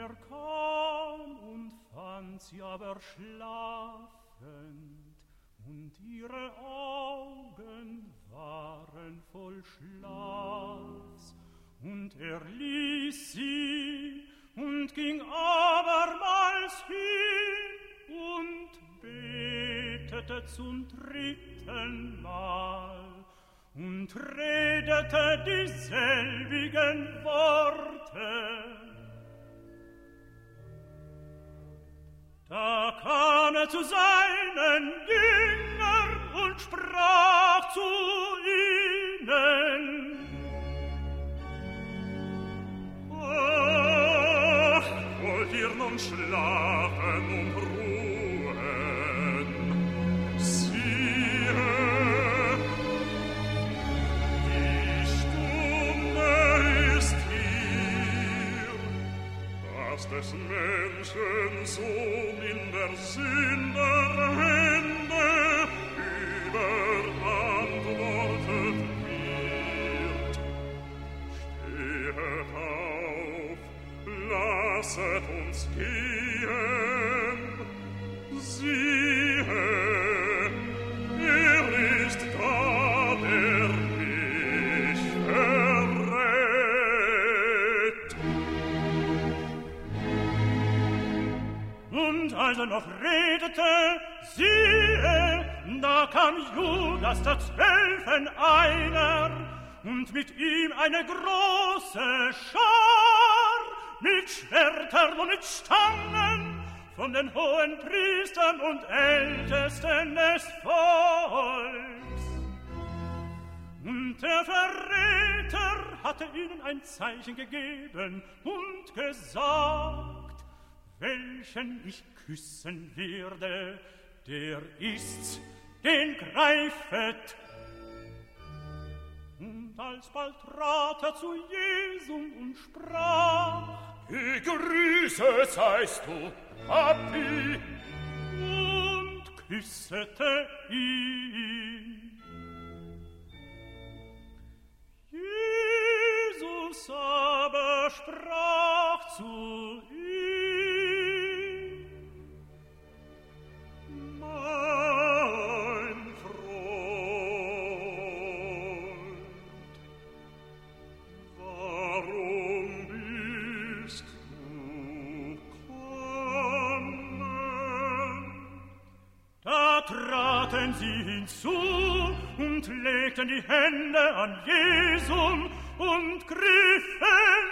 Er kam und fand sie aber schlafend, und ihre Augen waren voll Schlafs. Und er ließ sie und ging abermals hin und betete zum 3. Mal und redete dieselbigen Worte. Da kam er zu seinen Jüngern und sprach zu ihnen: Ach, wollt ihr nun schlafen und ruhen? Siehe, die Stunde ist hier, dass des Menschen Sohn in der Sünder Hände überantwortet wird. Stehet auf, lasset uns gehen. Siehe, er ist da, der mich verrät. Und als er noch redete, siehe, da kam Judas, der 12. einer, und mit ihm eine große Schar, mit Schwertern und mit Stangen, von den hohen Priestern und Ältesten des Volks. Und der Verräter hatte ihnen ein Zeichen gegeben und gesagt: Welchen ich küssen werde, der ist's, den greifet. Und alsbald trat er zu Jesum und sprach: Gegrüßet seist du, Rabbi, und küssete ihn. Jesus aber sprach zu ihm: Mein Freund, warum bist du gekommen? Da traten sie hinzu und legten die Hände an Jesum und griffen